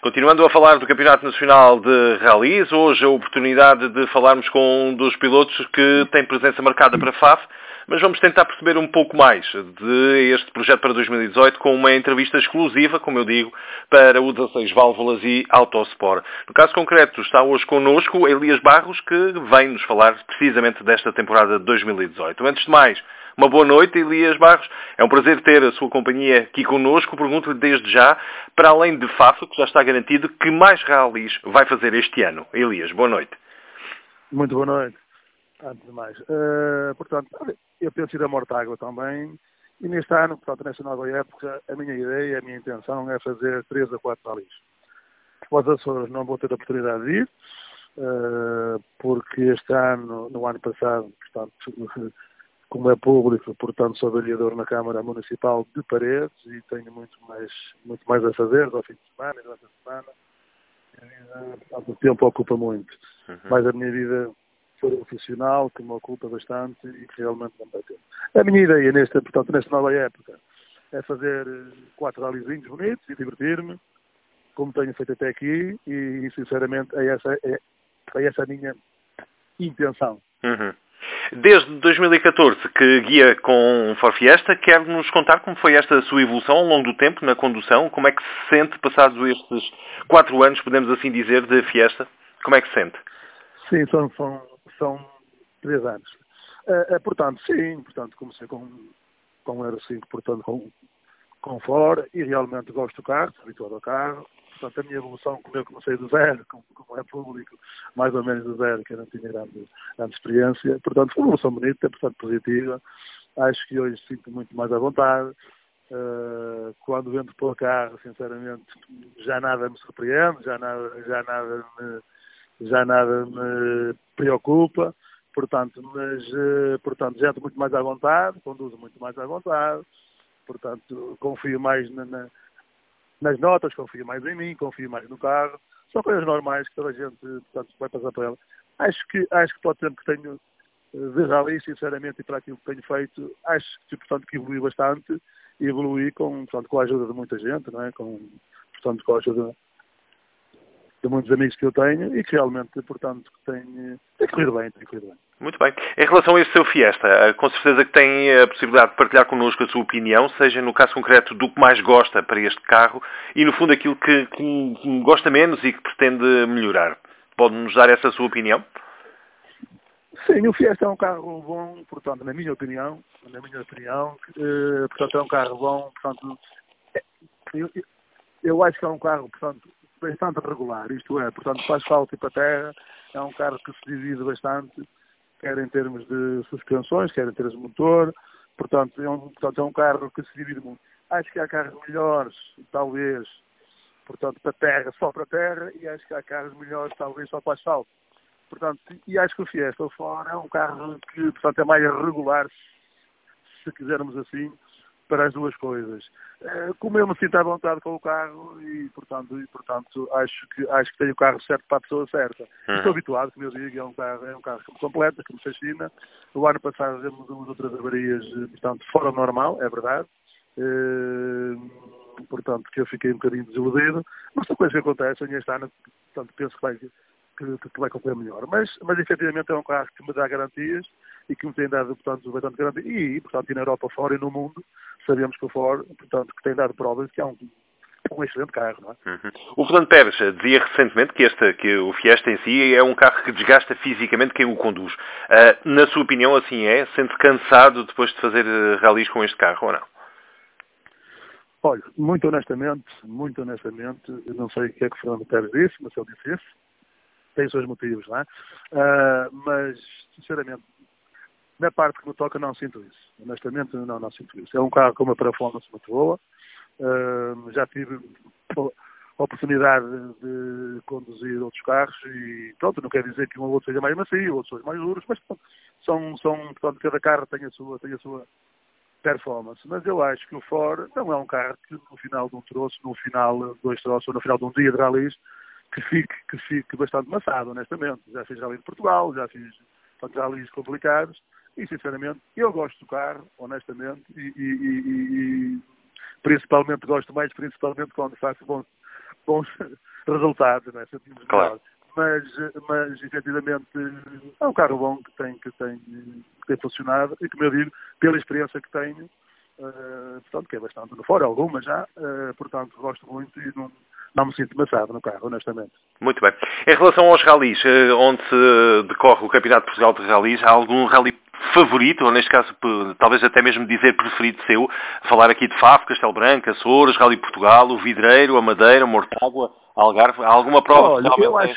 Continuando a falar do Campeonato Nacional de Rallys, hoje a oportunidade de falarmos com um dos pilotos que tem presença marcada para a FAF, mas vamos tentar perceber um pouco mais de este projeto para 2018 com uma entrevista exclusiva, como eu digo, para o 16 Válvulas e Autosport. No caso concreto, está hoje connosco Elias Barros, que vem nos falar precisamente desta temporada de 2018. Antes de mais, uma boa noite, Elias Barros. É um prazer ter a sua companhia aqui connosco. Pergunto-lhe desde já, para além de FAF, que já está garantido, que mais rallies vai fazer este ano? Elias, boa noite. Muito boa noite. Antes de mais. Portanto, eu penso ir a Mortágua também. E neste ano, portanto, nesta nova época, a minha ideia, a minha intenção é fazer 3 a 4 rallies. Os Açores não vou ter a oportunidade de ir, porque este ano, no ano passado, portanto, como é público, portanto, sou vereador na Câmara Municipal de Paredes e tenho muito mais a fazer ao fim de semana e durante a semana. Portanto, o tempo ocupa muito. Mas a minha vida profissional, que me ocupa bastante e que realmente não vai ter. A minha ideia, nesta nova época, é fazer 4 rallyzinhos bonitos e divertir-me, como tenho feito até aqui, e sinceramente é essa a minha intenção. Desde 2014 que guia com Ford Fiesta, quer-nos contar como foi esta sua evolução ao longo do tempo na condução? Como é que se sente passados estes 4 anos, podemos assim dizer, de Fiesta? Como é que se sente? Sim, são 3 anos. Portanto, comecei com R5, portanto, com Ford, e realmente gosto do carro, estou habituado ao carro. Portanto, a minha evolução, como eu comecei do zero, como é público, mais ou menos do zero, que eu não tinha grande experiência. Portanto, foi uma evolução bonita, portanto, positiva. Acho que hoje sinto muito mais à vontade. Quando entro para o carro, sinceramente, já nada me surpreende, já nada me preocupa. Portanto, já estou muito mais à vontade, conduzo muito mais à vontade. Portanto, confio mais nas notas, confio mais em mim, confio mais no carro. São coisas normais que toda a gente, portanto, vai passar por ela. Acho que para o tempo que tenho de rally, sinceramente, e para aquilo que tenho feito, acho que, portanto, que evolui bastante e evolui com a ajuda de muita gente, não é? Com a ajuda de muitos amigos que eu tenho e que realmente, portanto, tem corrido bem. Muito bem. Em relação a este seu Fiesta, com certeza que tem a possibilidade de partilhar connosco a sua opinião, seja no caso concreto do que mais gosta para este carro e, no fundo, aquilo que gosta menos e que pretende melhorar. Pode-nos dar essa sua opinião? Sim, o Fiesta é um carro bom, portanto, na minha opinião, portanto, é um carro bom, portanto, eu acho que é um carro, portanto, bastante regular, isto é, portanto, para asfalto e para terra, é um carro que se divide bastante, quer em termos de suspensões, quer em termos de motor, portanto, é um carro que se divide muito. Acho que há carros melhores, talvez, portanto, para terra, só para terra, e acho que há carros melhores, talvez, só para asfalto. Portanto, e acho que o Fiesta, o Ford, é um carro que, portanto, é mais regular, se quisermos assim, para as duas coisas. Como eu me sinto à vontade com o carro e, portanto acho que tenho o carro certo para a pessoa certa. Estou habituado, como eu digo, é um carro que me completa, que me fascina. O ano passado temos umas outras avarias, portanto, fora do normal, é verdade. Portanto, que eu fiquei um bocadinho desiludido. Mas são coisas que acontecem e este ano, portanto, penso que vai correr melhor. Mas efetivamente é um carro que me dá garantias e que me tem dado, portanto, bastante garantia. E, portanto, e na Europa fora e no mundo, sabemos que o Ford, portanto, que tem dado provas que é um excelente carro, não é? O Fernando Pérez dizia recentemente que o Fiesta em si é um carro que desgasta fisicamente quem o conduz. Na sua opinião, assim é? Sente-se cansado depois de fazer rallies com este carro ou não? Olha, muito honestamente, eu não sei o que é que o Fernando Pérez disse, mas ele disse isso. Tem os seus motivos, não é? Mas, sinceramente, na parte que me toca não sinto isso. Honestamente, não sinto isso. É um carro com uma performance muito boa. Já tive a oportunidade de conduzir outros carros e, pronto, não quer dizer que um ou outro seja mais macio, outros sejam mais duros, mas portanto, cada carro tem a sua performance. Mas eu acho que o Ford não é um carro que no final de um troço, no final de 2 troços ou no final de um dia de rallies, que fique bastante maçado, honestamente. Já fiz rally de Portugal, já fiz rallies complicados e, sinceramente, eu gosto do carro, honestamente, e principalmente gosto mais, principalmente quando faço bons resultados, não é? Sentimos Claro. melhor. Mas efetivamente é um carro bom que tem funcionado e, como eu digo, pela experiência que tenho, portanto, que é bastante no fora, alguma já, portanto, gosto muito e não me sinto maçado no carro, honestamente. Muito bem. Em relação aos ralis, onde se decorre o Campeonato de Portugal de Ralis, há algum rally favorito, ou neste caso, talvez até mesmo dizer preferido seu? Falar aqui de Faf, Castelo Branco, Açores, Rally Portugal, o Vidreiro, a Madeira, Mortágua, Algarve. Há alguma prova? Olha,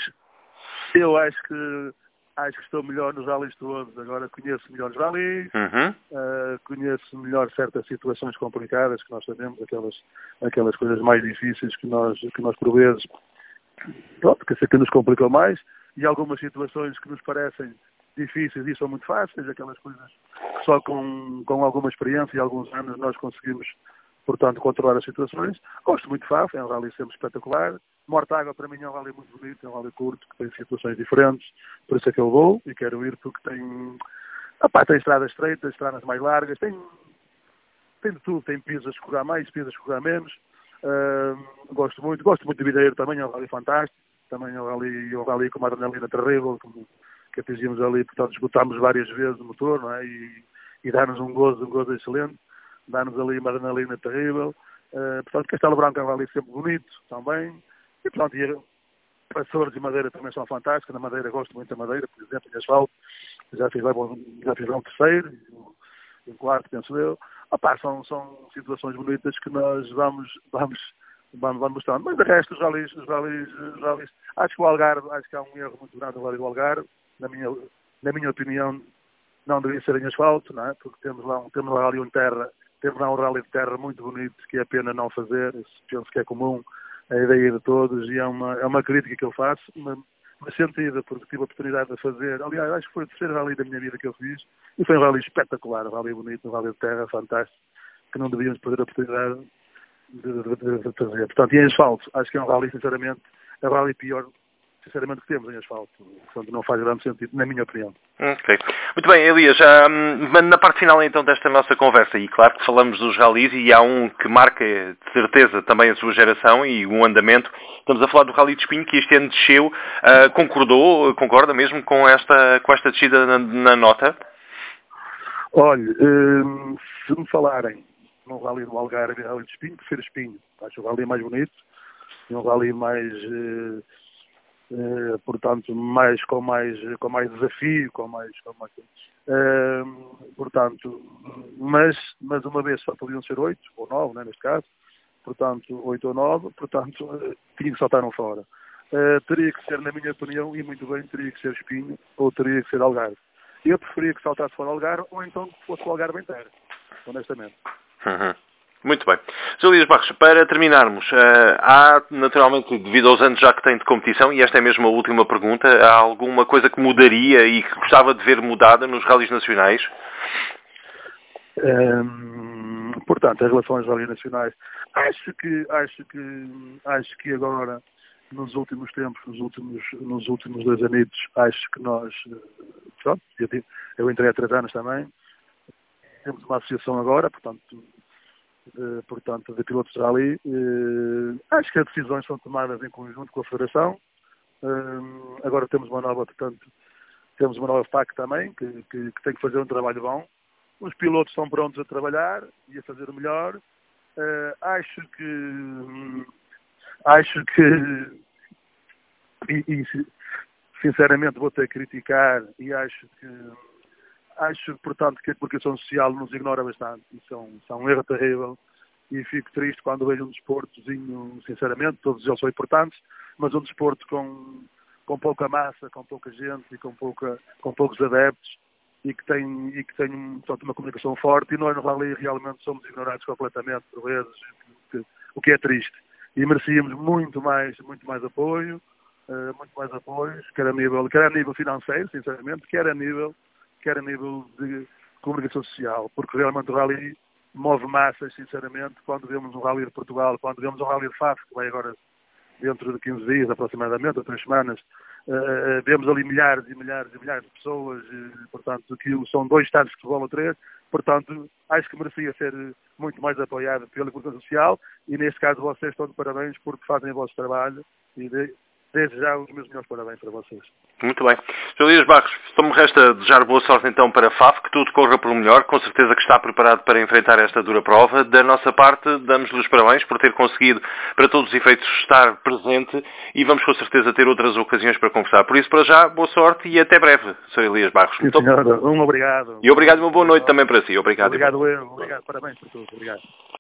eu acho que estou melhor nos rallies todos. Agora conheço melhor os rallies, conheço melhor certas situações complicadas que nós sabemos, aquelas coisas mais difíceis que nós por vezes, pronto, que nos complicam mais, e algumas situações que nos parecem difíceis e são muito fáceis, aquelas coisas que só com alguma experiência e alguns anos nós conseguimos, portanto, controlar as situações. Gosto muito de Faf, é um rally sempre espetacular. Mortágua para mim é um rally muito bonito, é um rally curto, que tem situações diferentes, por isso é que eu vou e quero ir, porque tem estradas estreitas, estradas mais largas, tem de tudo, tem pisos a escorrer mais, pisos a escorrer menos. Gosto muito de Videiro também, é um rally fantástico, também é um rally com uma adrenalina terrível, que atingimos ali, portanto esgotámos várias vezes o motor, não é? E dá-nos um gozo excelente, dá-nos ali uma adrenalina terrível. Portanto, Castelo Branco é um rally sempre bonito também. E pronto, Açores e Madeira também são fantásticos. Na Madeira gosto muito da Madeira, por exemplo, em asfalto. Já fiz lá um terceiro, um quarto, penso eu. São situações bonitas que nós vamos mostrando. Mas de resto, os rallies, acho que o Algarve, acho que há um erro muito grande no rally do Algarve. Na minha opinião, não deveria ser em asfalto, não é? Porque temos lá um rally em terra, temos lá um rally de terra muito bonito que é pena não fazer. Penso que é comum a ideia de todos e é uma crítica que eu faço, mas sentida, porque tive a oportunidade de fazer. Aliás, acho que foi o terceiro rally da minha vida que eu fiz e foi um rally espetacular, um rally bonito, um rally de terra fantástico, que não devíamos perder a oportunidade de fazer. Portanto, e em asfalto, acho que é um rally, sinceramente, é o rally pior, sinceramente, que temos em asfalto. Portanto, não faz grande sentido, na minha opinião. Ok. Muito bem, Elias, na parte final então desta nossa conversa, e claro que falamos dos rallies e há um que marca de certeza também a sua geração e o andamento. Estamos a falar do Rally de Espinho, que este ano desceu. Concorda mesmo com esta descida na nota? Olha, se me falarem no Rally do Algarve e Rally de Espinho, prefiro Espinho. Acho o Rally mais bonito, e um Rally mais... portanto, com mais desafio, portanto, mas uma vez só podiam ser 8 ou 9, né, neste caso, portanto, 8 ou 9, portanto, tinha que saltar um fora. Teria que ser, na minha opinião, e muito bem, teria que ser Espinho ou teria que ser Algarve. Eu preferia que saltasse fora Algarve ou então que fosse o Algarve inteiro, honestamente. Muito bem. Sr. Elias Barros, para terminarmos, há, naturalmente, devido aos anos já que tem de competição, e esta é mesmo a última pergunta, há alguma coisa que mudaria e que gostava de ver mudada nos rallies nacionais? Portanto, em relação aos rallies nacionais, acho que agora, nos últimos tempos, nos últimos 2 anitos, acho que nós, pronto, eu entrei há 3 anos também, temos uma associação agora, portanto, de pilotos de rally. Acho que as decisões são tomadas em conjunto com a Federação. Agora temos uma nova FAC também, que tem que fazer um trabalho bom. Os pilotos estão prontos a trabalhar e a fazer o melhor. Acho que sinceramente vou ter que criticar e acho, portanto, que a comunicação social nos ignora bastante. Isso é um erro terrível e fico triste quando vejo um desportozinho, sinceramente, todos eles são importantes, mas um desporto com pouca massa, com pouca gente e com poucos adeptos e que tem portanto, uma comunicação forte, e nós no rally realmente somos ignorados completamente por vezes, o que é triste. E merecíamos muito mais apoio, quer a nível financeiro, sinceramente, quer a nível de comunicação social, porque realmente o rally move massas, sinceramente. Quando vemos um rally de Portugal, quando vemos um rally de Faf, que vai agora dentro de 15 dias aproximadamente, ou 3 semanas, vemos ali milhares e milhares e milhares de pessoas, portanto, que são 2 estádios de futebol ou 3, portanto, acho que merecia ser muito mais apoiado pela comunicação social e, neste caso, vocês estão de parabéns porque fazem o vosso trabalho e desde já os meus melhores parabéns para vocês. Muito bem. Sr. Elias Barros, só me resta desejar boa sorte então para a FAF, que tudo corra pelo melhor, com certeza que está preparado para enfrentar esta dura prova. Da nossa parte, damos-lhe os parabéns por ter conseguido, para todos os efeitos, estar presente e vamos com certeza ter outras ocasiões para conversar. Por isso, para já, boa sorte e até breve, Sr. Elias Barros. Sim, senhora. Obrigado. E obrigado e uma boa noite também para si. Obrigado. Obrigado, parabéns por tudo. Obrigado.